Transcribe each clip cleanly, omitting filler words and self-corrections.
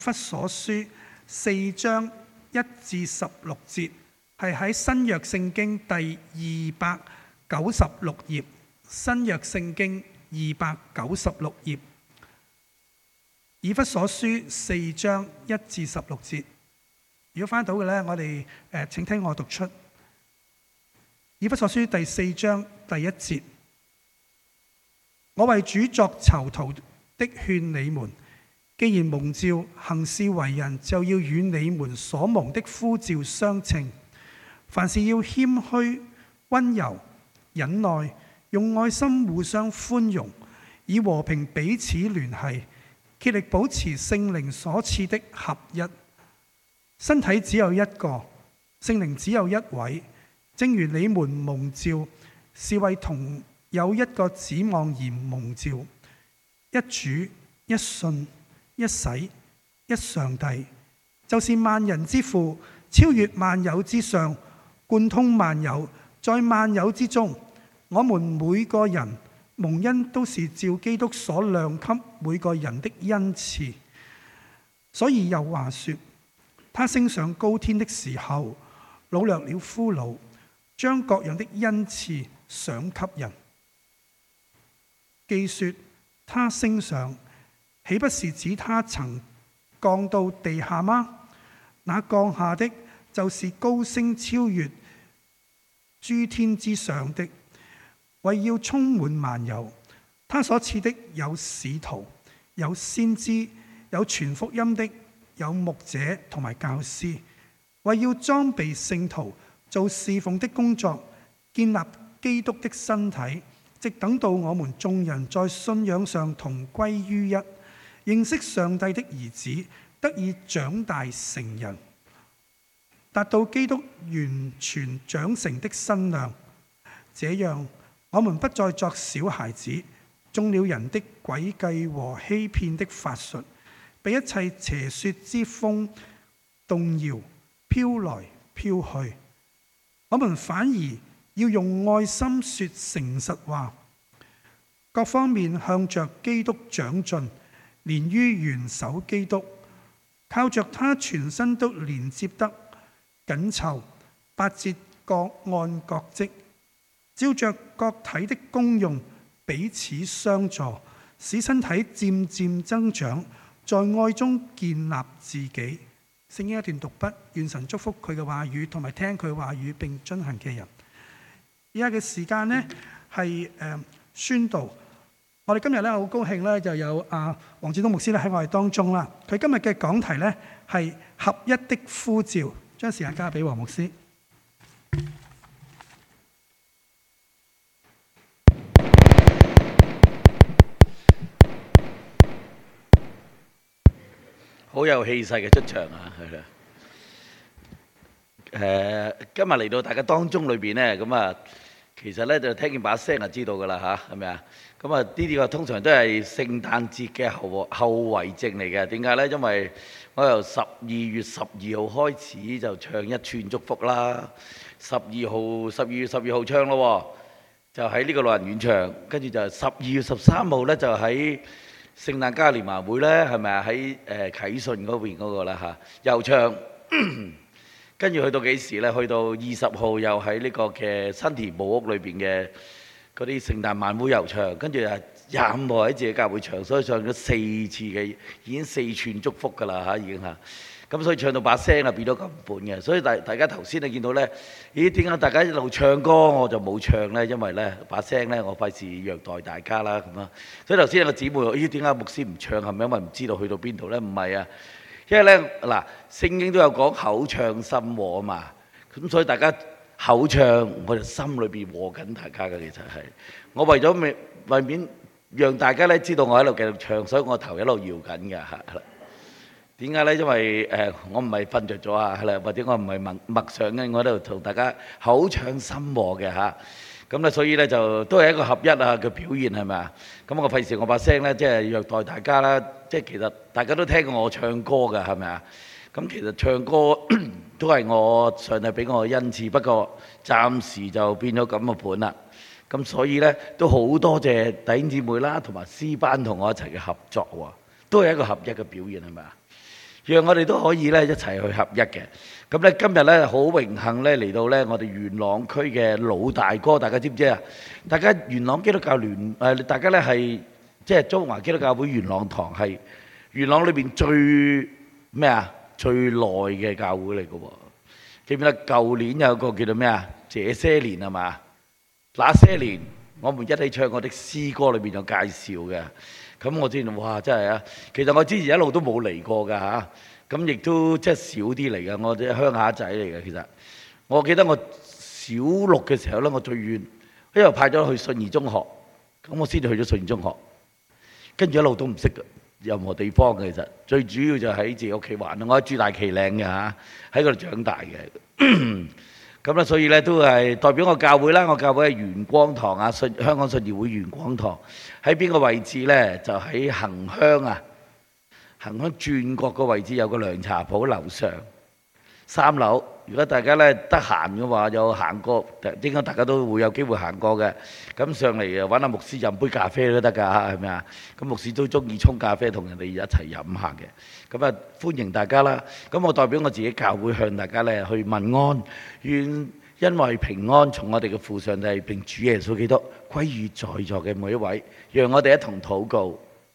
弗所書4章1至16節，係喺新約聖經第296頁。新約聖經296頁，以弗所書4章1至16節。如果翻到嘅呢，我哋請聽我讀出。以弗所書第4章第1節，我為主作囚徒的勸你們，既然蒙召行事為人，就要與你們所蒙的呼召相稱。凡事要謙虛、溫柔、忍耐，用愛心互相寬容，以和平彼此聯繫，竭力保持聖靈所賜的合一。身體只有一個，聖靈只有一位，正如你們蒙召是為同有一個指望而蒙召，一主、一信、一洗、一上帝，就是萬人之父，超越萬有之上，貫通萬有，在萬有之中。我們每個人蒙恩都是照基督所量給每個人的恩賜，所以又話說，他升上高天的時候，擄掠了俘虜，將各樣的恩賜賞給人。既說他升上，豈不是指他曾降到地下嗎？那降下的，就是高升超越諸天之上的，為要充滿萬有。他所賜的有使徒，有先知，有傳福音的，有牧者同埋教師，為要裝備聖徒，做侍奉的工作，建立基督的身體，直等到我們眾人在信仰上同歸於一，認識上帝的兒子，得以長大成人，達到基督完全長成的身量。這樣，我們不再作小孩子，中了人的詭計和欺騙的法術，被一切邪說之風動搖，飄來飄去。我們反而要用愛心說誠實話，各方面向着基督長進，連於元首基督，靠着他全身都連接得緊湊，八節各按各職，照着各體的功用彼此相助，使身體漸漸增長，在愛中建立自己。聖經一段讀畢，願神祝福佢嘅話語同埋聽佢話語並遵行嘅人。而家嘅時間呢係宣道。我哋今日咧好高興咧，就有黃志東牧師咧喺我哋當中啦。佢今日嘅講題咧係合一的呼召，將時間交俾黃牧師。 好有氣勢嘅出場啊！係啦，今日嚟到大家當中裏邊咧，咁啊，其實咧就聽見把聲就知道噶啦嚇，係咪啊？咁啊，呢啲個通常都係聖誕節嘅後遺症嚟嘅。點解咧？因為我由12月12號開始就唱一串祝福啦，12月12號唱咯，就喺呢個老人院唱，跟住就12月13號咧就喺聖誕嘉年華會咧，係咪啊？喺啟信嗰邊嗰個啦嚇，又唱，跟住去到幾時咧？去到20號又喺呢個嘅新田木屋裏邊嘅嗰啲聖誕晚會又唱，跟住啊25號喺自己教會唱，所以唱咗4次嘅，已經4串祝福噶啦嚇，已經嚇。咁所以唱到把聲啊變咗咁本嘅，所以大家頭先你見到咧，咦點解大家一路唱歌我就冇唱咧？因為咧把聲咧我費事虐待大家啦咁啊。所以頭先有個姊妹話：咦點解牧師唔唱？係咪因為唔知道去到邊度咧？唔係啊，因為咧嗱聖經都有講口唱心和啊嘛。咁所以大家口唱，我哋心裏邊和緊大家嘅。其實係我為咗為免讓大家咧知道我喺度繼續唱，所以我頭一路搖緊嘅嚇。點解咧？因為我唔係瞓着咗啊，係啦，或者我唔係默想嘅，我喺度同大家口唱心和嘅嚇。咁咧，所以咧就都係一個合一啊嘅表現係咪啊？咁我費事我把聲咧，即係虐待大家啦。即係其實大家都聽過我唱歌㗎，係咪啊？咁其實唱歌都係我上帝俾我嘅恩賜，不過暫時就變咗咁嘅盤啦。咁所以咧都好多謝弟兄姊妹啦，同埋詩班同我一齊嘅合作喎，都係一個合一嘅表現係咪啊？ 讓我哋都可以咧一齊去合一嘅。咁咧今日咧好榮幸咧嚟到咧我哋元朗區嘅老大哥，大家知唔知啊？大家元朗基督教聯大家咧係即係中華基督教會元朗堂係元朗裏邊最咩啊？最耐嘅教會嚟嘅喎。記唔記得舊年有個叫做咩啊？這些年係嘛？那些年我們一起唱過的詩歌裏邊有介紹嘅。咁我知道哇，真係啊！其實我之前一路都冇嚟過㗎嚇，咁亦都即係少啲嚟嘅。我啲鄉下仔嚟嘅。其實我記得我小六嘅時候咧，我最遠因為派咗去信義中學，咁我先至去咗信義中學，跟住一路都唔識任何地方嘅。其實最主要就喺自己屋企玩，我喺住大旗嶺嘅嚇，喺嗰度長大嘅。咁咧，所以咧都係代表我教會啦。我教會係元光堂啊，香港信義會元光堂喺邊個位置呢？就喺恒香啊，恒香轉角個位置有個涼茶鋪樓上3樓。如果大家咧得閒嘅話，有行過，應該大家都會有機會行過嘅。咁上嚟揾阿牧師飲杯咖啡都得㗎，係咪啊？咁牧師都中意沖咖啡同人哋一齊飲下嘅。咁啊，歡迎大家啦！咁我代表我自己教會向大家咧去問安，願因為平安從我哋嘅父上帝並主耶穌基督歸於在座嘅每一位，讓我哋一同禱告。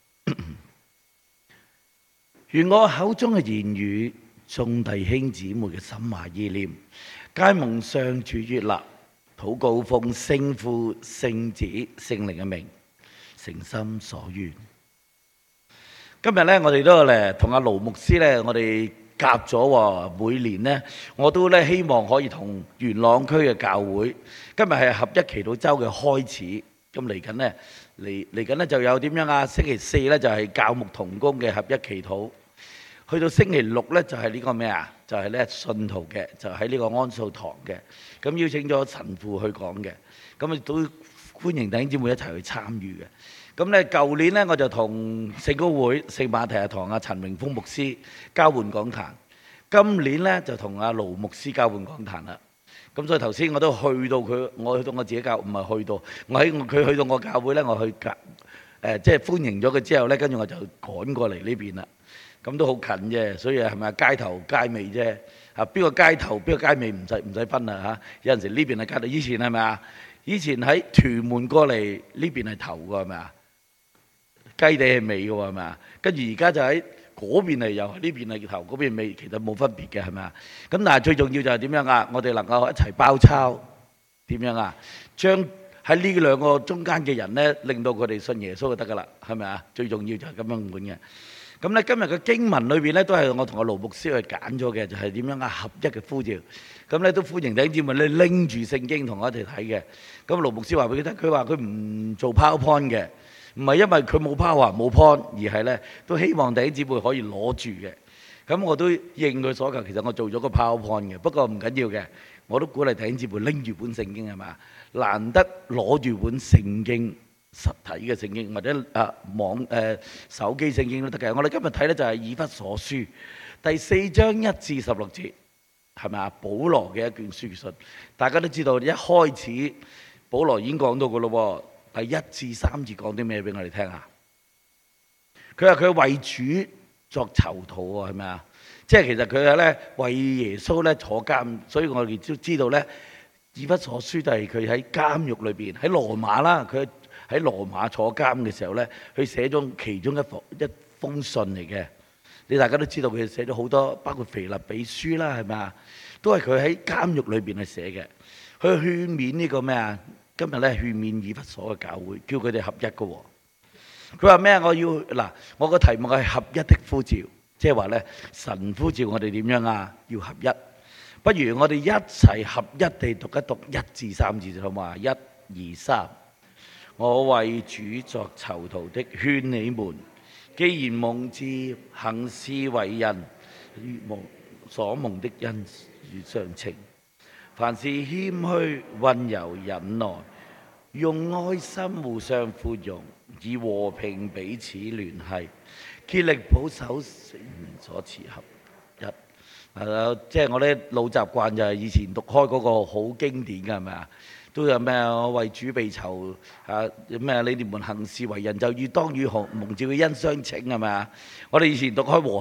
願我口中嘅言語，眾弟兄姊妹嘅心懷意念，皆蒙上主悅納，禱告奉聖父、聖子、聖靈嘅名，誠心所願。今日咧，我哋都嚟同阿盧牧師咧，我哋夾咗喎。每年呢，我都咧希望可以同元朗區嘅教會，今日係合一祈禱週嘅開始。咁嚟緊呢，嚟緊呢就有點樣啊？星期四咧就係教牧同工嘅合一祈禱。去到星期六呢，就係呢個咩啊？就係呢信徒嘅，就喺呢個安素堂嘅。咁邀請咗神父去講嘅，咁亦都歡迎弟兄姊妹一齊去參與嘅。咁呢舊年呢，我就同聖公會聖馬提亞堂阿陳榮豐牧師交換講壇。今年呢，就同阿盧牧師交換講壇啦。咁所以頭先我都去到佢，我去到我自己教，唔係去到我喺佢去到我教會呢，我去即係歡迎咗佢之後呢，跟住我就趕過嚟呢邊啦。咁都好近啫，所以係咪街頭街尾啫？啊，邊個街頭邊個街尾唔使分啦嚇。有陣時呢邊係街頭，以前係咪啊？以前喺屯門過嚟呢邊係頭㗎係咪啊？雞地係尾㗎喎係咪啊？跟住而家就喺嗰邊嚟，又呢邊係頭，嗰邊尾，其實冇分別嘅係咪啊？咁但係最重要就係點樣啊？我哋能夠一齊包抄點樣啊？將喺呢兩個中間嘅人呢，令到佢哋信耶穌就得㗎啦，係咪啊？最重要就係咁樣滿嘅。咁咧今日嘅經文裏邊咧，都係我同阿盧牧師去揀咗嘅，就係點樣啊？合一嘅呼召。咁咧都歡迎弟兄姊妹咧拎住聖經同我一齊睇嘅。咁盧牧師話俾佢聽，佢話佢唔做 PowerPoint 嘅，唔係因為佢冇 Power 冇 Point，而係咧都希望弟兄姊妹可以攞住嘅。咁我都應佢所求，其實我做咗個 PowerPoint 嘅，不過唔緊要嘅，我都鼓勵弟兄姊妹拎住本聖經係嘛，難得攞住本聖經。實體嘅聖經或者手機聖經都得嘅。我哋今日睇咧就係以弗所書第4章1至16節，係咪啊？保羅嘅一卷書信，大家都知道一開始保羅已經講到嘅咯喎。第1至3節講啲咩俾我哋聽下？佢話佢為主作囚徒喎，係咪啊？即係其實佢係咧為耶穌咧坐監，所以我哋都知道咧以弗所書就係佢喺監獄裏邊喺羅馬啦，佢喺羅馬坐監嘅時候呢，佢寫咗其中一封信嚟嘅。你大家都知道佢寫咗好多，包括腓立比書啦，係咪啊？都係佢喺監獄裏邊去寫嘅。佢勸勉呢個咩啊？今日呢，勸勉以弗所嘅教會，叫佢哋合一嘅喎。佢話咩啊？我個題目係合一的呼召，即係話呢，神呼召我哋點樣啊？要合一。不如我哋一齊合一地讀一讀1至3節好嘛？1、2、3。我為主作囚徒的，勸你們，既然蒙召行事為人，所蒙的恩與相稱，凡事謙虛、溫柔、忍耐，用愛心互相寬容，以和平彼此聯繫，竭力保守聖言所賜合一。即係我啲老習慣就係以前讀開嗰個好經典嘅係咪啊？都有咩？我為主被囚啊！咩？你哋們行事為人，就當與蒙召嘅恩相稱係咪啊？我哋以前讀開和合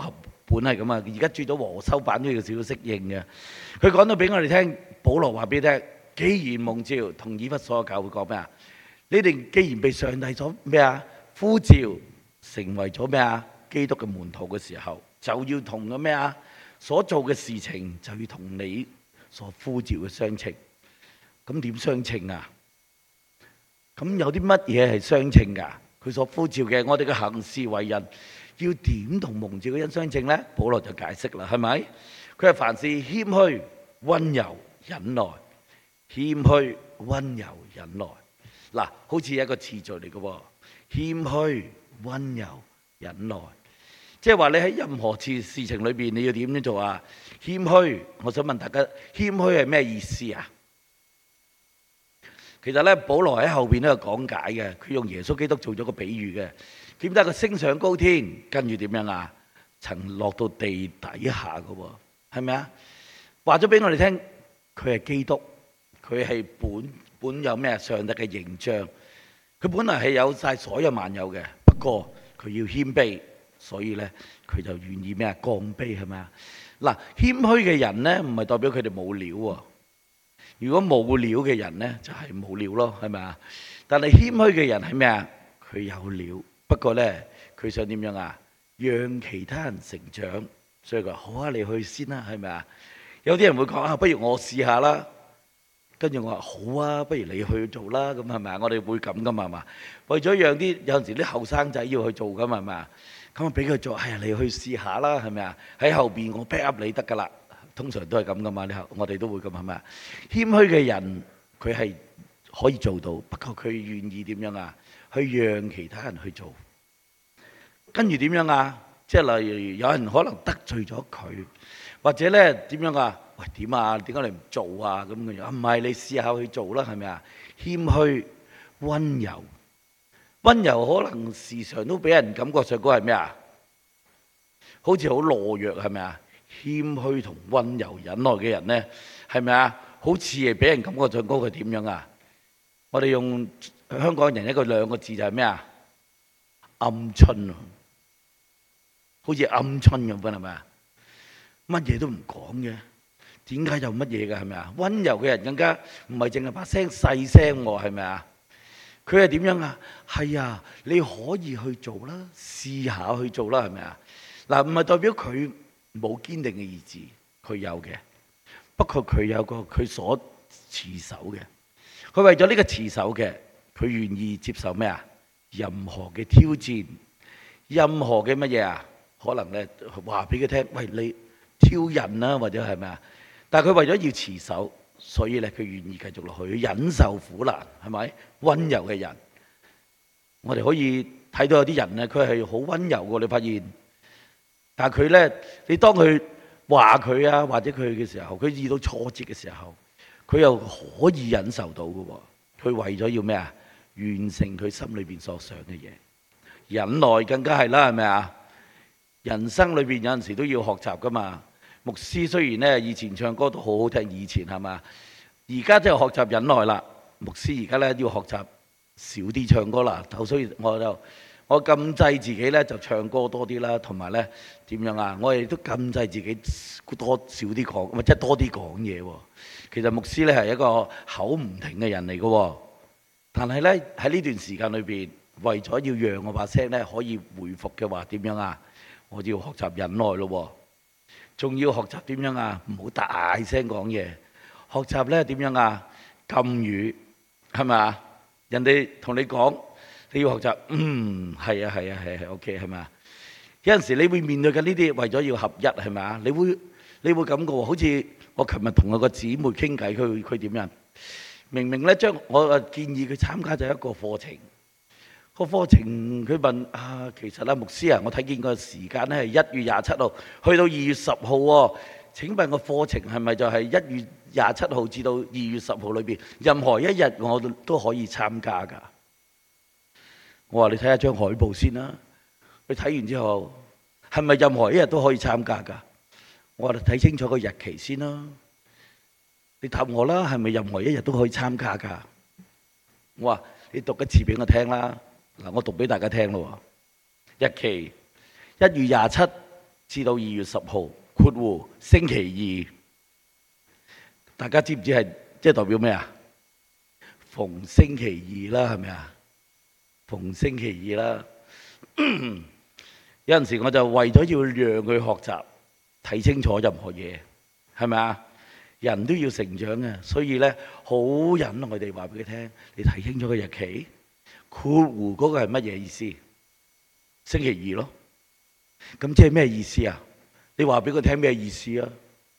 本係咁啊，而家轉咗和修版都要少少適應嘅。佢講到俾我哋聽，保羅話俾你聽，既然蒙召，同以弗所教會講咩啊？你哋既然被上帝所咩啊呼召，成為咗咩啊基督嘅門徒嘅時候，就要同個咩啊所做嘅事情就要同你所呼召嘅相稱。咁點相稱啊？咁有啲乜嘢係相稱㗎？佢所呼召嘅，我哋嘅行事為人要點同蒙召嘅人相稱呢？保羅就解釋啦，係咪？佢係凡事謙虛、溫柔、忍耐，謙虛、溫柔、忍耐。嗱，好似一個次序嚟嘅喎，謙虛、溫柔、忍耐。即係話你喺任何事情裏邊，你要點樣做啊？謙虛，我想問大家，謙虛係咩意思啊？其實咧，保羅喺後邊都有講解嘅。佢用耶穌基督做咗個比喻嘅。點解佢升上高天，跟住點樣啊？曾落到地底下嘅喎，係咪啊？話咗俾我哋聽，佢係基督，佢係本有咩上帝嘅形象。佢本來係有晒所有萬有嘅，不過佢要謙卑，所以咧佢就願意咩啊降卑，係咪啊？嗱，謙虛嘅人咧，唔係代表佢哋冇料喎。如果冇料嘅人呢，就係冇料咯，係咪啊？但係謙虛嘅人係咩啊？佢有料，不過呢，佢想點樣啊？讓其他人成長，所以佢話好啊，你去先啦，係咪啊？有啲人會講啊，不如我試下啦。跟住我話好啊，不如你去做啦，咁係咪啊？我哋會咁噶嘛，係嘛？為咗讓啲有陣時啲後生仔要去做噶嘛，係咪啊？咁啊俾佢做，係啊，你去試下啦，係咪啊？喺後邊我 back up 你得噶啦。通常都係咁噶嘛，我哋都會咁，係咪啊？謙虛嘅人佢係可以做到，不過佢願意點樣啊？去讓其他人去做，跟住點樣啊？即係例如有人可能得罪咗佢，或者咧點樣啊？喂，點啊？點解你唔做啊？咁嘅樣唔係你試下去做啦，係咪啊？謙虛、温柔，温柔可能時常都俾人感覺上嗰係咩啊？好似好懦弱，係咪啊？謙虛同温柔忍耐嘅人呢，係咪啊？好似係俾人感覺上高佢點樣啊？我哋用香港人兩個字就係咩啊？鵪鶉，好似鵪鶉咁樣，係咪啊？乜嘢都唔講嘅，點解有乜嘢嘅？係咪啊？温柔嘅人更加唔係淨係把聲細聲喎，係咪啊？佢係點樣啊？係啊，你可以去做啦，試下去做啦，係咪啊？嗱，唔係代表佢冇堅定嘅意志，佢有嘅。不過佢有個佢所持守嘅，佢為咗呢個持守嘅，佢願意接受咩啊？任何嘅挑戰，任何嘅乜嘢啊？可能咧話俾佢聽，喂，你挑釁啦，或者係咪啊？但係佢為咗要持守，所以咧佢願意繼續落去忍受苦難，係咪？温柔嘅人，我哋可以睇到有啲人咧，佢係好温柔嘅，你發現。但係佢咧，你當佢話佢啊，或者佢嘅時候，佢遇到挫折嘅時候，佢又可以忍受到嘅喎。佢為咗要咩啊？完成佢心裏邊所想嘅嘢，忍耐更加係啦，係咪啊？人生裏邊有陣時都要學習噶嘛。牧師雖然咧以前唱歌都好好聽，以前係嘛，而家真係學習忍耐啦。牧師而家咧要學習少啲唱歌啦。所以我禁制自己咧就唱歌多啲啦，同埋咧點樣啊？我亦都禁制自己少啲講，或者多啲講嘢喎。其實牧師咧係一個口唔停嘅人嚟嘅，但係咧喺呢段時間裏邊，為咗要讓我把聲咧可以回復嘅話，點樣啊？我要學習忍耐咯，仲要學習點樣啊？唔好大聲講嘢，學習咧點樣啊？禁語係咪啊？人哋同你講。你要學習，係啊 ，OK 係咪？有陣時你會面對緊呢啲，為咗要合一係咪啊？你會感覺好似我琴日同我個姊妹傾偈，佢點樣？明明咧將我建議佢參加咗一個課程，個課程佢問啊，其實啊牧師啊，我睇見個時間咧係1月27號去到2月10號喎。請問個課程係咪就係1月27號至到2月10號裏邊，任何一日我都可以參加㗎？我話你睇下張海報先啦，佢睇完之後係咪任何一日都可以參加㗎？我話你睇清楚個日期先啦。你答我啦，係咪任何一日都可以參加㗎？我話你讀一次俾我聽啦。嗱，我讀俾大家聽咯。日期1月27 至到2月10號括弧星期二，大家知唔知係即係代表咩啊？逢星期二啦，係咪啊？逢星期二啦。有陣時我就為咗要讓佢學習睇清楚任何嘢，係咪啊？人都要成長嘅，所以咧好忍我哋話俾佢聽，你睇清楚個日期，括弧嗰個係乜嘢意思？星期二咯。咁即係咩意思啊？你話俾佢聽咩意思啊？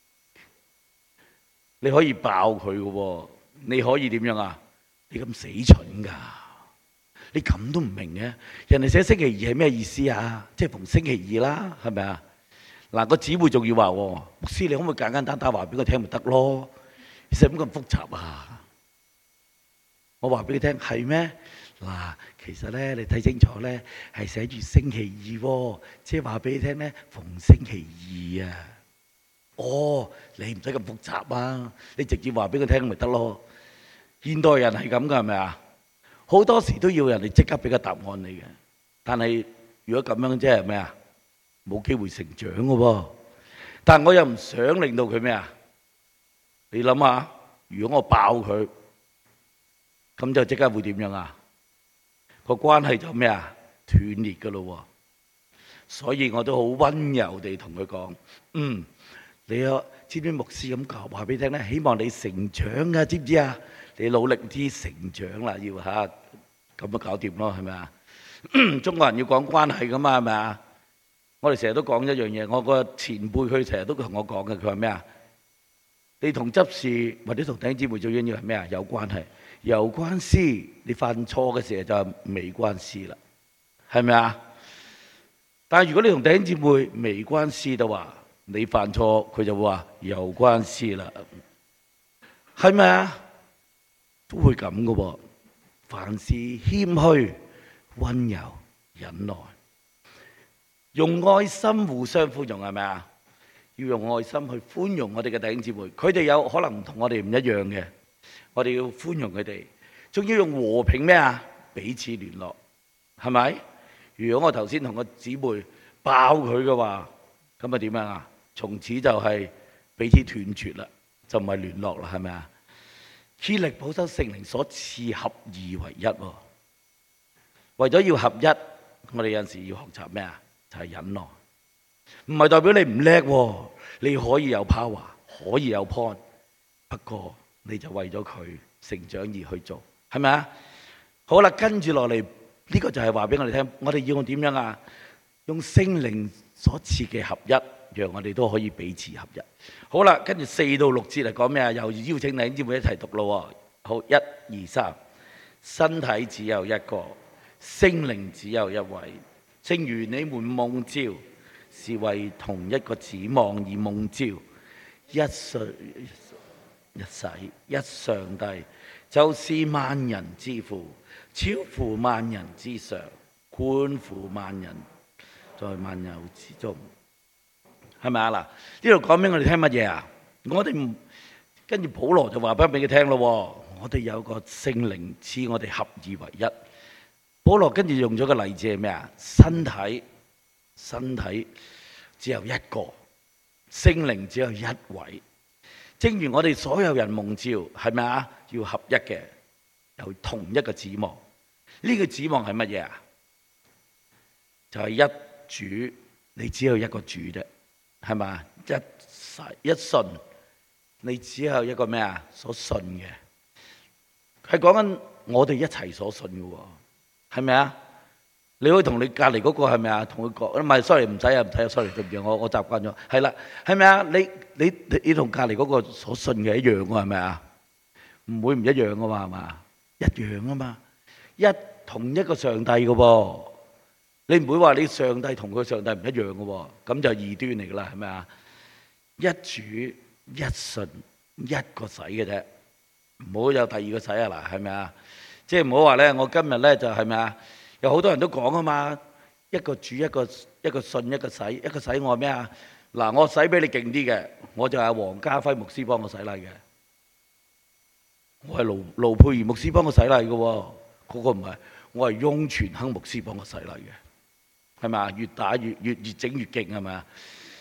你可以爆佢嘅喎，你可以點樣啊？你咁死蠢㗎？你咁都唔明嘅？人哋寫星期二係咩意思啊？即係逢星期二啦，係咪啊？嗱，個姊妹仲要話喎，牧師你可唔可以簡簡單單話俾佢聽咪得咯？你使乜咁複雜啊？我話俾你聽係咩？嗱，其實咧你睇清楚咧係寫住星期二喎，即係話俾你聽咧逢星期二啊。哦，你唔使咁複雜啊，你直接話俾佢聽咪得咯。現代人係咁噶，係咪啊？好多時都要人哋即刻俾個答案你嘅，但係如果咁樣即係咩啊？冇機會成長嘅喎。但我又唔想令到佢咩啊？你諗下，如果我爆佢，咁就即刻會點樣啊？個關係就咩啊？斷裂嘅咯。所以我都好温柔地同佢講，你知唔知牧師咁講話俾你聽咧？希望你成長啊，知唔知啊？你努力啲成長啦，要嚇咁就搞掂咯，係咪啊？中國人要講關係噶嘛，係咪啊？我哋成日都講一樣嘢，我個前輩佢成日都同我講嘅，佢話咩啊？你同執事或者同弟兄姊妹最緊要係咩啊？有關係，有關係。你犯錯嘅時候就沒關係啦，係咪啊？但係如果你同弟兄姊妹沒關係嘅話，你犯錯佢就會話有關係啦，係咪啊？都會咁嘅喎。凡事謙虛、温柔、忍耐，用愛心互相寬容，係咪啊？要用愛心去寬容我哋嘅弟兄姊妹，佢哋有可能同我哋唔一樣嘅，我哋要寬容佢哋，仲要用和平咩啊？彼此聯絡，係咪？如果我頭先同個姊妹爆佢嘅話，咁啊點樣啊？從此就係彼此斷絕啦，就唔係聯絡啦，係咪啊？竭力保守聖靈所賜合二為一喎。為咗要合一，我哋有陣時要學習咩啊？就係忍耐，唔係代表你唔叻喎，你可以有 power， 可以有 point， 不過你就為咗佢成長而去做，係咪啊？好啦，跟住落嚟呢個就係話俾我哋聽，我哋要用點樣啊？用聖靈所賜嘅合一，讓我哋都可以彼此合一。好啦，跟住4到6節嚟講咩啊？又邀請弟兄姊妹一齊讀咯。好，1、2、3，身體只有一個，聖靈只有一位，正如你們蒙召是為同一個指望而蒙召，一水一洗一上帝，就是萬人之父，超乎萬人之上，寬乎萬人，在萬有之中，係咪啊？嗱，呢度講俾我哋聽乜嘢啊？我哋跟住保羅就話翻俾佢聽咯，我哋有個聖靈賜我哋合二為一。保羅跟住用咗個例子係咩啊？身體只有一個，聖靈只有一位。正如我哋所有人蒙召，係咪啊？要合一嘅，有同一個指望。呢個指望係乜嘢啊？就係一主，你只有一個主啫，係咪？一信，你只有一個咩啊？所信嘅，係講緊我哋一齊所信嘅喎，係咪啊？你可以同你隔離嗰個係咪啊？同佢講，唔係 sorry 唔使啊，sorry 對唔住，我習慣咗，係啦，係咪啊？你同隔離嗰個所信嘅一樣喎，係咪啊？唔會唔一樣噶嘛，係嘛？一樣啊嘛，同一個上帝嘅噃，你唔會話你上帝同佢上帝唔一樣嘅喎，咁就異端嚟噶啦，係咪啊？一主一信一個洗嘅啫，唔好有第二個洗啊嗱，係咪啊？即係唔好話咧，我今日咧就係咪啊？有好多人都講啊嘛，一個主一個信一個洗，一個洗我咩啊？嗱，我洗比你勁啲嘅，我就係黃家輝牧師幫我洗禮嘅，我係盧佩儀牧師幫我洗禮嘅喎，嗰個唔係，我係翁傳亨牧師幫我洗禮嘅，係咪啊？越打越整越勁係咪啊？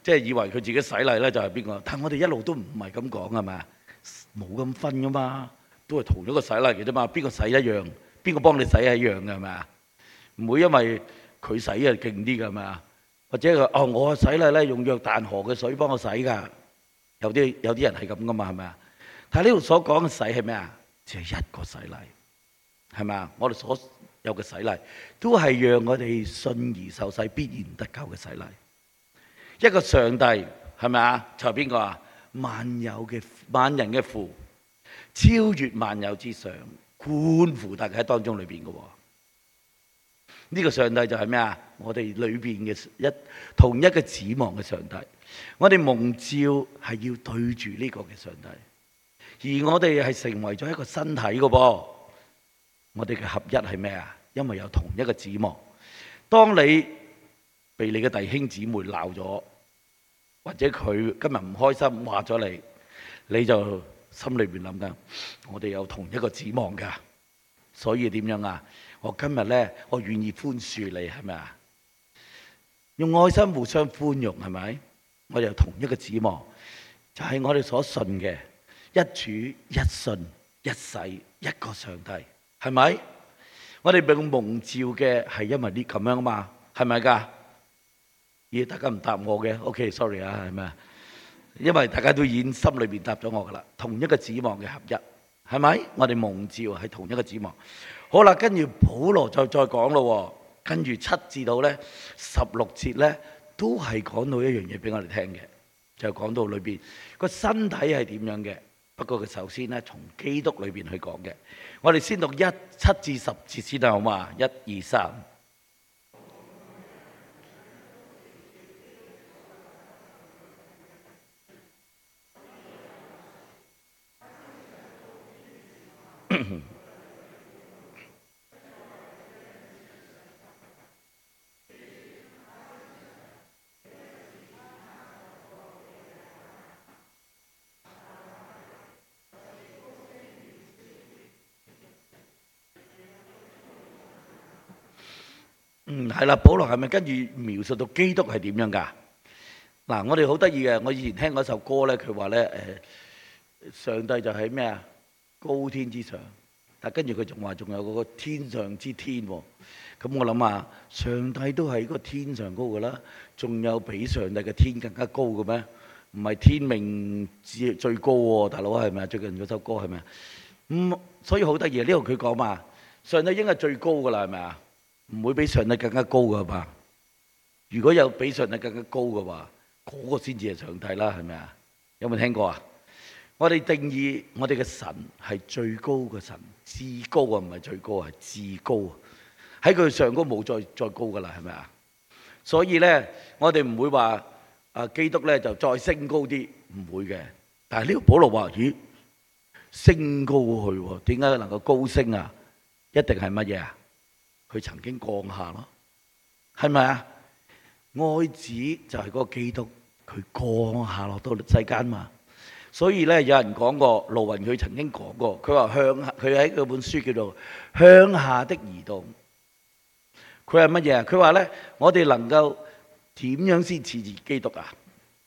即係以為佢自己洗禮咧就係邊個？但係我哋一路都唔係咁講係咪？冇咁分噶嘛，都係同一個洗禮嘅啫嘛。邊個洗一樣，邊個幫你洗係一樣嘅係咪啊？唔會因為佢洗係勁啲㗎係咪啊？或者佢我洗禮咧用約旦河嘅水幫我洗㗎，有啲人係咁噶嘛係咪啊？但係呢度所講嘅洗係咩啊？只係一個洗禮係咪啊？我哋所有嘅洗禮都係讓我哋信而受洗必然得救嘅洗禮。一個上帝係咪啊？就係邊個啊？萬人嘅父，超越萬有之上，觀乎大家喺當中裏邊嘅。呢個上帝就係咩啊？我哋裏邊嘅同一個指望嘅上帝。我哋蒙召係要對住呢個嘅上帝，而我哋係成為咗一個身體嘅噃。我哋嘅合一係咩啊？因為有同一個指望。當你被你嘅弟兄姊妹鬧咗，或者佢今日唔開心話咗你，你就心裏邊諗緊，我哋有同一個指望㗎，所以點樣啊？我今日呢，我願意寬恕你，係咪啊？用愛心互相寬容，係咪？我哋有同一個指望，就係我哋所信嘅一主一信一洗一個上帝，係咪？我哋被蒙召嘅係因為呢咁樣啊嘛，係咪㗎？咦，大家唔答我嘅 ，OK，sorry 啊，係咪啊？因為大家都已經心裏邊答咗我噶啦，同一個指望嘅合一，係咪？我哋蒙召係同一個指望。好啦，跟住保羅再講咯，跟住7至到咧16節咧，都係講到一樣嘢俾我哋聽嘅，就講到裏邊個身體係點樣嘅。不過佢首先咧從基督裏邊去講嘅。我哋先讀7至10節先啦，好嘛？1、2、3。係啦，保羅係咪跟住描述到基督係點樣㗎？嗱，我哋好得意嘅，我以前聽嗰首歌咧，佢話咧上帝就喺咩啊？高天之上，但跟住佢仲話仲有嗰個天上之天喎。咁我諗啊，上帝都係個天上高㗎啦，仲有比上帝嘅天更加高嘅咩？唔係天命最高喎，大佬係咪啊？最近嗰首歌係咪啊？所以好得意啊！呢度佢講嘛，上帝應該係最高㗎啦，係咪啊？唔會比上帝更加高㗎嘛？如果有比上帝更加高嘅話，嗰個先至係上帝啦，係咪啊？有冇聽過啊？我哋定義我哋嘅神係最高嘅神，至高啊，唔係最高，係至高啊！喺佢上高冇再高㗎啦，係咪啊？所以咧，我哋唔會話基督咧就再升高啲，唔會嘅。但係呢個保羅話：咦，升高去喎？點解能夠高升啊？一定係乜嘢啊？佢曾經降下咯，係咪啊？愛子就係嗰個基督，佢降下落到世間嘛。所以咧，有人講過，盧雲佢曾經講過，佢話佢喺嗰本書叫做《向下的移動》。佢係乜嘢啊？佢話咧，我哋能夠點樣先似基督啊？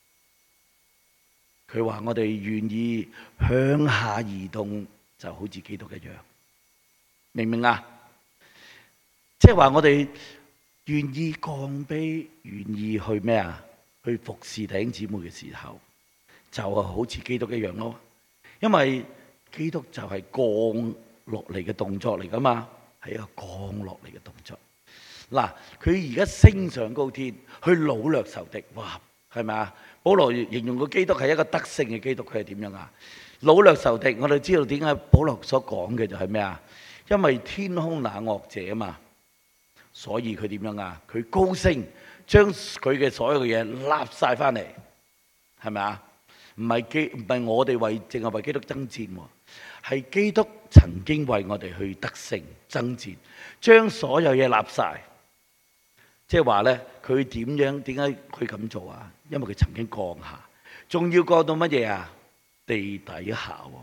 佢話我哋願意向下移動，就好似基督一樣，明唔明啊？即係話我哋願意降卑，願意去咩啊？去服侍弟兄姊妹嘅時候，就係好似基督一樣咯。因為基督就係降落嚟嘅動作嚟噶嘛，係一個降落嚟嘅動作。嗱，佢而家升上高天，去擄掠仇敵，哇，係咪啊？保羅形容個基督係一個得勝嘅基督，佢係點樣啊？擄掠仇敵，我哋知道點解保羅所講嘅就係咩啊？因為天空那惡者啊嘛。所以佢點樣啊？佢高升，將佢嘅所有嘅嘢攬晒翻嚟，係咪啊？唔係我哋淨係為基督爭戰喎，係基督曾經為我哋去得勝爭戰，將所有嘢攬晒。即係話咧，佢點解佢咁做啊？因為佢曾經降下，仲要降到乜嘢啊？地底下喎。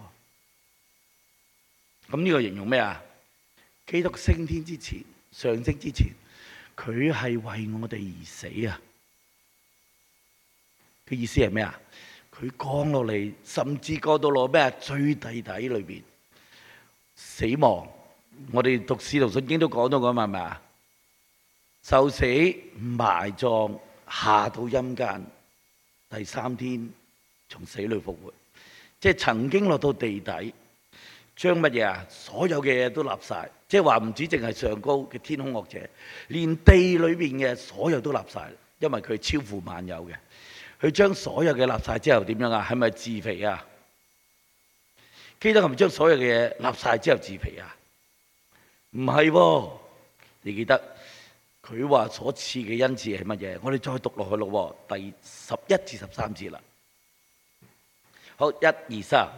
咁呢個形容咩啊？基督升天之前。上升之前，佢係為我哋而死啊！ 嘅意思係咩啊？佢降落嚟，甚至降到落咩啊？最底裏邊死亡。我哋讀《使徒信經》都講到噶嘛，係咪啊？受死、埋葬、下到陰間，第3天從死裏復活，即係曾經落到地底，將乜嘢啊？所有嘅嘢都立晒，即係話唔止淨係上高嘅天空惡者，連地裏邊嘅所有都立晒，因為佢係超乎萬有嘅。佢將所有嘅立晒之後點樣啊？係咪自肥啊？基督係咪將所有嘅嘢立晒之後自肥啊？唔係喎，你記得佢話所賜嘅恩賜係乜嘢？我哋再讀落去咯，第11至13節啦。好，1、2、3。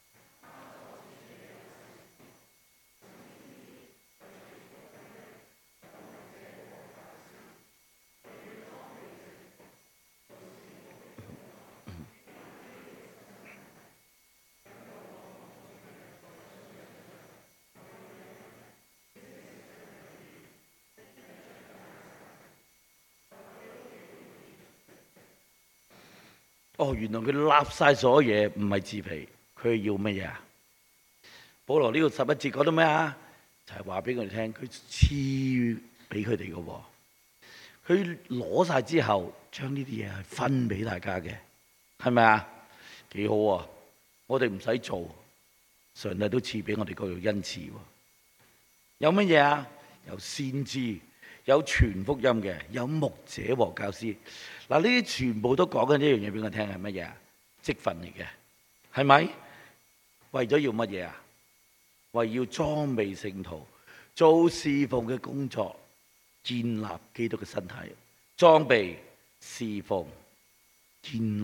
哦，原來佢立晒所有嘢，唔係自肥，佢係要乜嘢啊？保羅呢個11節講到咩啊？就係話俾佢哋聽，佢賜俾佢哋嘅喎。佢攞晒之後，將呢啲嘢係分俾大家嘅，係咪啊？幾好啊！我哋唔使做，上帝都賜俾我哋各樣恩賜喎。有乜嘢啊？有先知，有傳福音嘅，有牧者和教師。嗱，呢啲全部都講緊一樣嘢俾我聽，係乜嘢啊？職分嚟嘅，係咪？為咗要乜嘢啊？為要裝備聖徒，做侍奉嘅工作，建立基督嘅身體。裝備、侍奉、建立，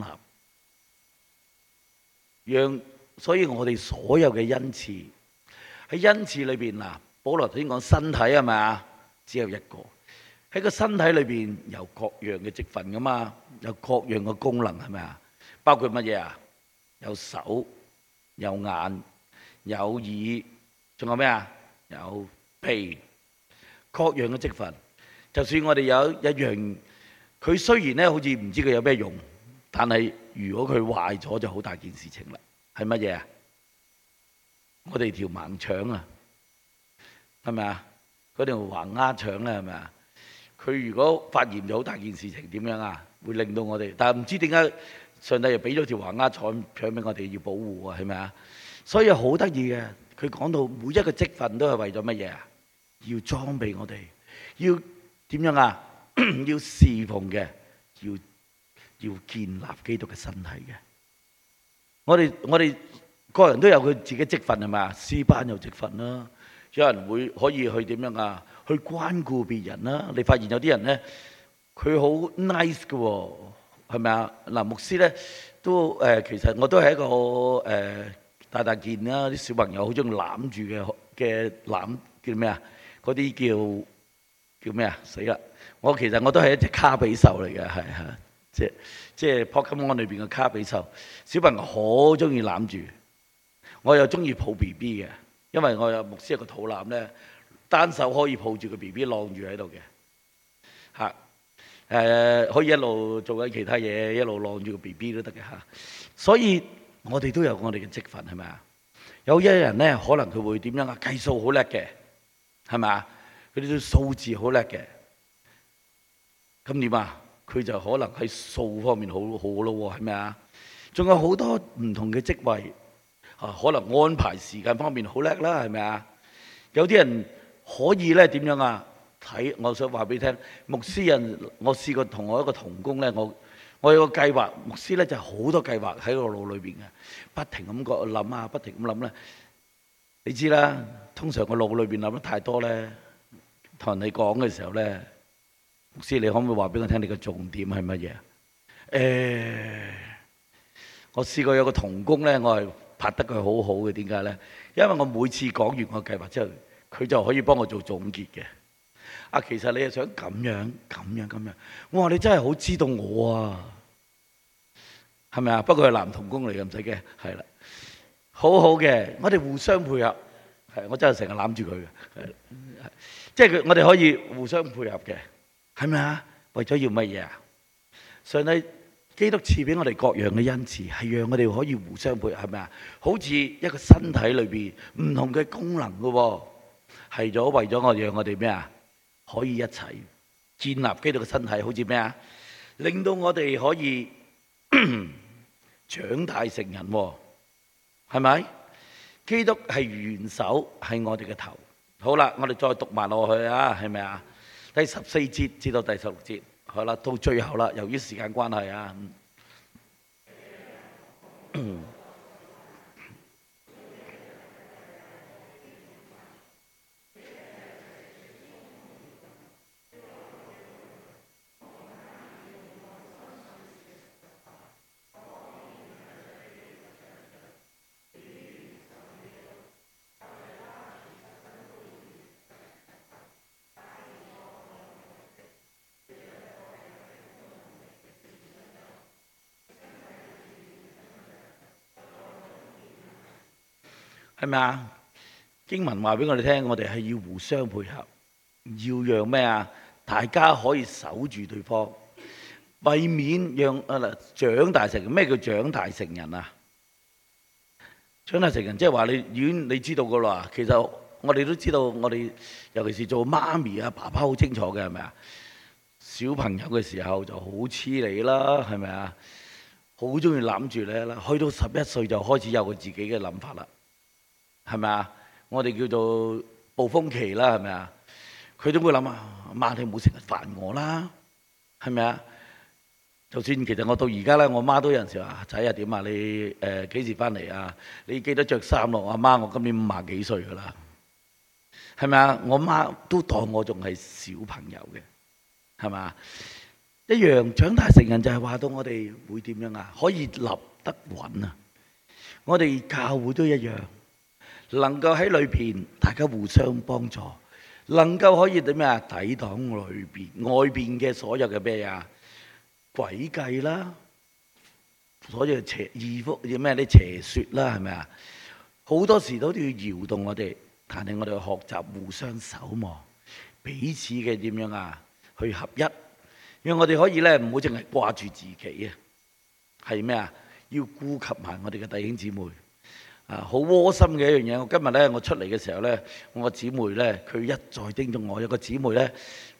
所以我哋所有嘅恩賜喺恩賜裏邊嗱，保羅頭先講身體係咪啊？只有一個。喺個身體裏邊有各樣嘅職分噶嘛，有各樣嘅功能係咪啊？包括乜嘢啊？有手、有眼、有耳，仲有咩啊？有鼻，各樣嘅職分。就算我哋有一樣，佢雖然咧好似唔知佢有咩用，但係如果佢壞咗就好大件事情啦。係乜嘢啊？我哋條盲腸啊，係咪啊？嗰條橫鴉腸咧，係咪啊？佢如果發炎就好大件事情，點樣啊？會令到我哋，但係唔知點解上帝又俾咗條橫鴉腸俾我哋要保護啊？係咪啊？所以好得意嘅，佢講到每一個職分都係為咗乜嘢啊？要裝備我哋，要點樣啊？要侍奉嘅，要建立基督嘅身體嘅。我哋個人都有佢自己職分係咪啊？詩班有職分啦，有人會可以去點樣啊？去關顧別人啦。你發現有啲人咧，佢好 nice 嘅喎，係咪啊？嗱，牧師咧都其實我都係一個大件啦，啲小朋友好中意攬住嘅攬叫咩啊？嗰啲叫咩啊？死啦！其實我都係一隻卡比獸嚟嘅，係即係 Pokemon 裏邊嘅卡比獸。小朋友好中意攬住，我又中意抱 BB 嘅，因為我有牧師有個肚腩咧。單手可以抱住個 BB 晾住喺度嘅，可以一路做緊其他嘢，一路晾住個 BB 都得嘅嚇。所以我哋都有我哋嘅職分，係咪啊？有一人咧，可能佢會點樣啊？計數好叻嘅，係咪啊？佢啲數字好叻嘅，咁點啊？佢就可能喺數方面好咯喎，係咪啊？仲有好多唔同嘅職位啊，可能安排時間方面好叻啦，係咪啊？有啲人可以咧點樣啊？我想話俾你聽，牧師人，我試過同我一個同工咧，我有個計劃，牧師咧就好多計劃喺個腦裏邊嘅，不停咁諗啊，不停咁諗咧。你知啦，通常個腦裏邊諗得太多咧，同人哋講嘅時候咧，牧師你可唔可以話俾我聽，你個重點係乜嘢？我試過有個同工咧，我係拍得佢好好嘅，點解咧？因為我每次講完個計劃之後，佢就可以幫我做總結嘅。其實你係想咁樣，我話你真係好知道我啊，係咪啊？不過係男同工嚟嘅，唔使驚，係啦，好好嘅，我哋互相配合，係我真係成日攬住佢嘅，係，即係我哋可以互相配合嘅，係咪啊？為咗要乜嘢啊？上帝基督賜俾我哋各樣嘅恩賜，係讓我哋可以互相配合，係咪啊？好似一個身體裏邊唔同嘅功能嘅喎，係為咗讓我哋咩啊？可以一齊建立基督嘅身體，好似咩啊？令到我哋可以長大成人喎，係咪？基督係元首，係我哋嘅頭。好啦，我哋再讀埋落去啊，係咪啊？第14節至到第16節，好啦，到最後啦。由於時間關係啊，係咪啊？經文話俾我哋聽，我哋係要互相配合，要讓咩啊？大家可以守住對方，為免讓長大成人。咩叫長大成人啊？長大成人即係話你知道噶啦。其實我哋都知道，我哋尤其是做媽咪啊、爸爸好清楚嘅，係咪啊？小朋友嘅時候就好黐你啦，係咪啊？好中意攬住你啦。去到11歲就開始有佢自己嘅諗法啦。係咪啊？我哋叫做暴風期啦，係咪啊？佢都會諗啊，媽你唔好成日煩我啦，係咪啊？就算其實我到而家咧，我媽都有陣時話：仔啊點啊？你幾時翻嚟啊？你記得着衫咯。我媽我今年50幾歲噶啦，係咪啊？我媽都當我仲係小朋友嘅，係咪啊？一樣長大成人就係話到我哋會點樣啊？可以立得穩啊！我哋教會都一樣。能夠喺裏邊大家互相幫助，能夠可以點咩啊？抵擋裏邊外邊嘅所有嘅咩啊？詭計啦，所有邪異福咩啲邪説啦，係咪啊？好多時都要搖動我哋，但係我哋學習互相守望，彼此嘅點樣啊？去合一，讓我哋可以咧唔好淨係掛住自己啊，係咩啊？要顧及埋我哋嘅弟兄姊妹。好窩心嘅一樣嘢。我今日咧，我出嚟嘅時候咧，我個姊妹咧，佢一再叮囑我。有個姊妹咧，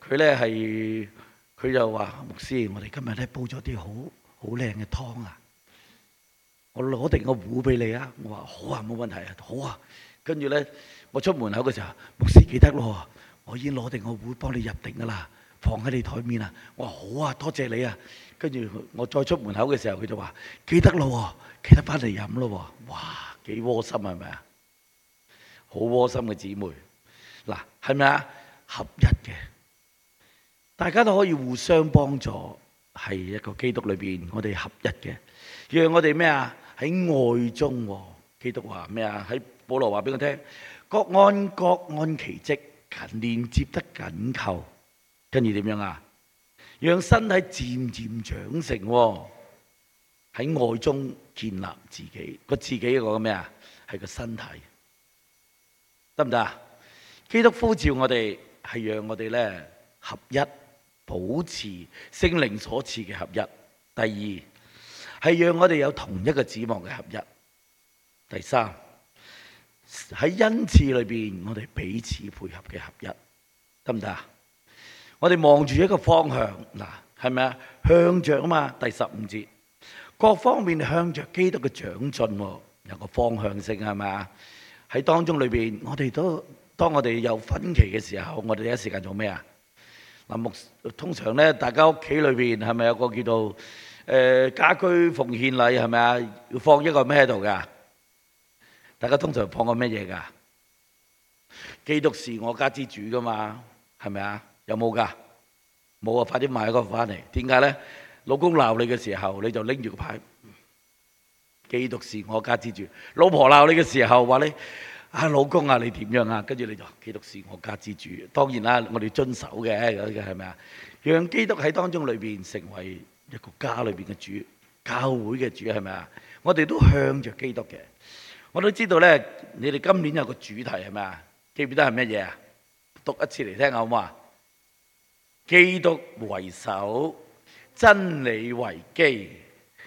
佢就話：牧師，我哋今日咧煲咗啲好靚嘅湯啊！我攞定個壺俾你啊！我話好啊，冇問題啊，好啊。跟住咧，我出門口嘅時候，牧師記得咯，我已經攞定個壺幫你入定噶啦，放喺你台面啊。我話好啊，多謝你啊。跟住我再出門口嘅時候，佢就話記得咯，記得翻嚟飲咯。哇！幾窩心係咪啊？好窩心嘅姊妹，嗱係咪啊？合一嘅，大家都可以互相幫助，係一個基督裏邊我哋合一嘅，讓我哋咩啊？喺愛中，基督話咩啊？喺保羅話俾我聽，各按其職，緊連接得緊扣，跟住點樣啊？讓身體漸漸長成。喺愛中建立自己，自己一個咩啊？係個身體，得唔得啊？基督呼召我哋係讓我哋咧合一，保持聖靈所賜嘅合一。第二係讓我哋有同一個指望嘅合一。第三喺恩賜裏邊，我哋彼此配合嘅合一，得唔得啊？我哋望住一個方向，嗱係咪啊？向着啊嘛。第15節。各方面向着基督嘅長進，有個方向性係咪啊？喺當中裏邊，我哋都當我哋有分歧嘅時候，我哋第一時間做咩啊？嗱，通常咧，大家屋企裏邊係咪有個叫做家居奉獻禮係咪啊？要放一個咩喺度噶？大家通常放個咩嘢噶？基督是我家之主噶嘛，係咪啊？有冇噶？冇啊！快啲買一個翻嚟。點解咧？老公鬧你嘅時候，你就拎住個牌，基督是我家之主。老婆鬧你嘅時候，話你老公啊，你點樣啊？跟住你就基督是我家之主。當然啦，我哋遵守嘅，係咪啊？讓基督喺當中裏邊成為一個家裏邊嘅主，教會嘅主，係咪啊？我哋都向着基督嘅。我都知道咧，你哋今年有個主題係咪啊？記唔記得係乜嘢啊？讀一次嚟聽下好嘛？基督為首，真理為基，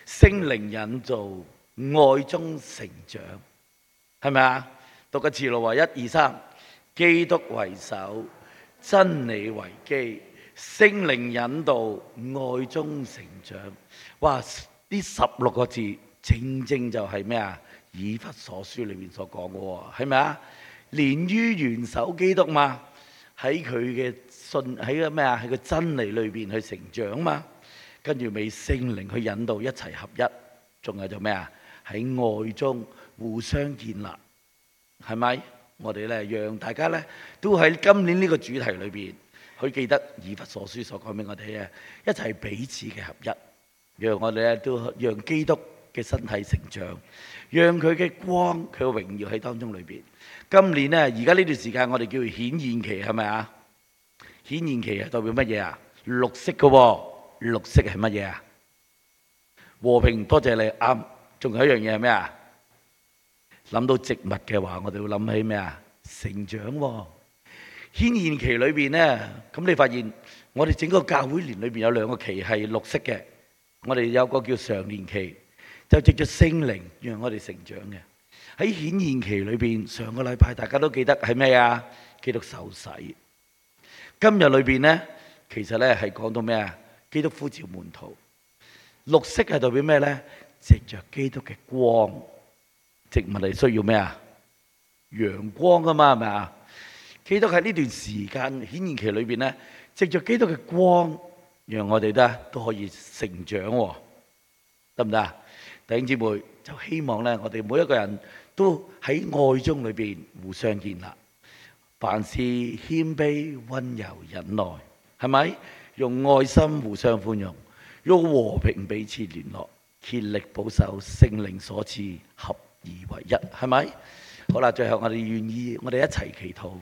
聖靈引導，愛中成長，係咪啊？讀個詞路話1、2、3，基督為首，真理為基，聖靈引導，愛中成長。哇！呢16個字正正就係咩啊？以弗所書裏面所講嘅喎，係咪啊？連於元首基督嘛，喺佢嘅信喺個咩啊？喺個真理裏邊去成長嘛，跟住俾聖靈去引導一齊合一，仲有就咩啊？喺愛中互相建立，係咪？我哋咧讓大家咧都喺今年呢個主題裏邊，去記得以弗所書所講俾我哋嘅，一齊彼此嘅合一，讓我哋咧都讓基督嘅身體成長，讓佢嘅光佢嘅榮耀喺當中裏邊。今年呢，而家呢段時間我哋叫顯現期，係咪啊？顯現期係代表乜嘢啊？綠色嘅喎，綠色係乜嘢啊？和平，多謝你啱。仲有一樣嘢係咩啊？諗到植物嘅話，我哋會諗起咩啊？成長喎。顯現期裏邊呢，咁你發現我哋整個教會年裏邊有2個期係綠色嘅，我哋有個叫常年期。就藉著聖靈讓我哋成長嘅。喺顯現期裏邊，上個禮拜大家都記得係咩啊？基督受洗。今日裏邊呢，其實呢係講到咩啊？基督呼召門徒。綠色係代表咩呢？藉著基督嘅光，植物係需要咩啊？陽光啊嘛，係咪啊？基督喺呢段時間顯現期裏邊呢，藉著基督嘅光，讓我哋都可以成長喎，得唔得啊？弟兄姊妹，就希望咧，我哋每一個人都喺愛中裏邊互相建立，凡事謙卑、溫柔、忍耐，係咪？用愛心互相寬容，用和平彼此聯絡，竭力保守聖靈所賜，合而為一，係咪？好啦，最後我哋願意，我哋一齊祈禱。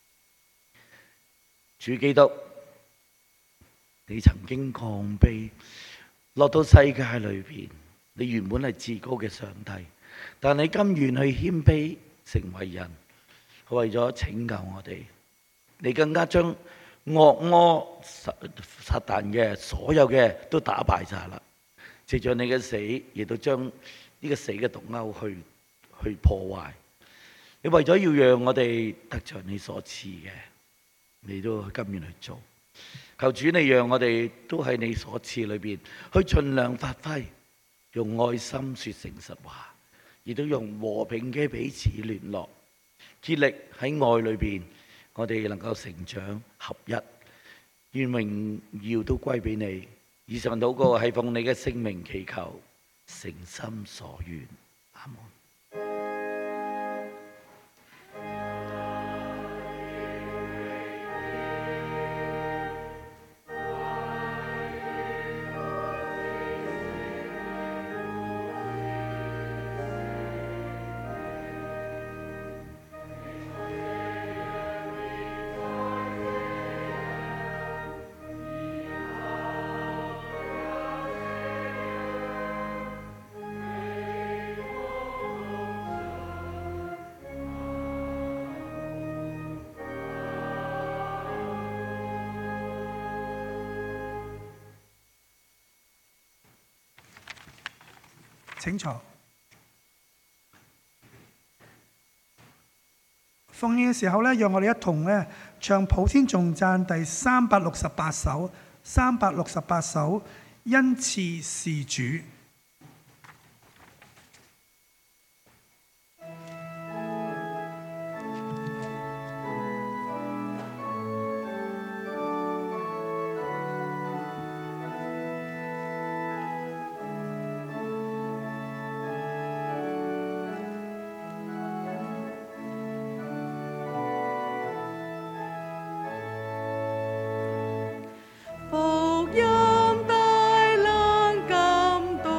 主基督，你曾經降卑落到世界裏邊。你原本係至高嘅上帝，但你甘願去謙卑成為人，為咗拯救我哋。你更加將惡魔撒旦嘅所有嘅都打敗晒啦。藉著你嘅死，亦都將呢個死嘅毒鈎去破壞。你為咗要讓我哋得着你所賜嘅，你都甘願去做。求主你讓我哋都喺你所賜裏邊去盡量發揮。用愛心說誠實話，亦都用和平嘅彼此聯絡，竭力喺愛裏邊，我哋能夠成長合一，願榮耀都歸俾你。以上禱告係奉你嘅聖名祈求，誠心所願，阿門。 請坐。奉獻嘅時候咧，讓我哋一同咧唱普天頌讚第368首，368首恩賜是主。 福音大能感動。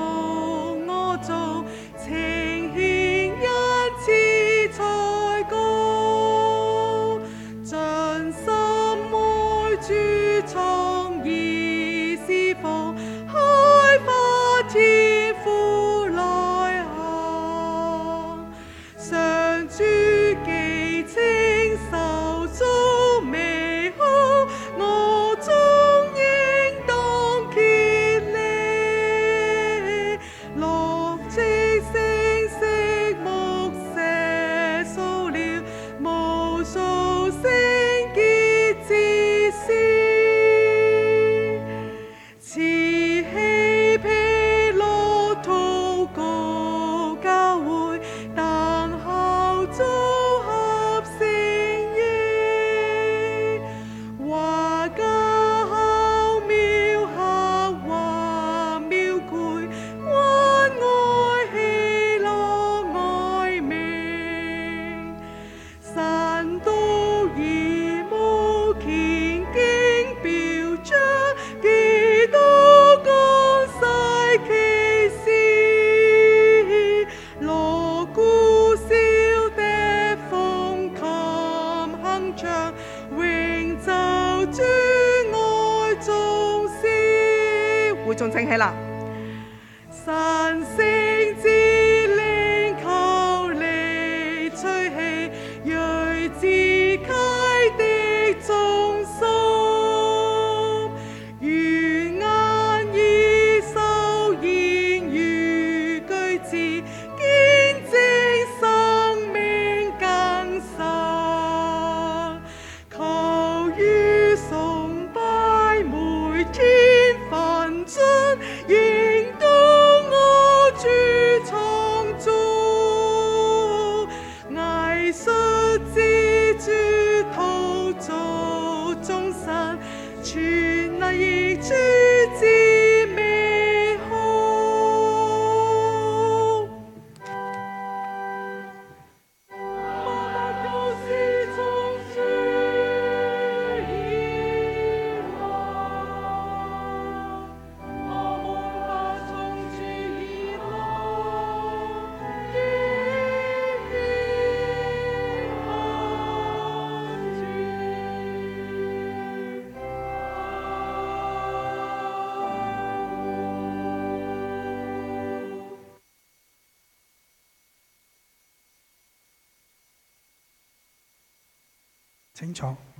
請坐。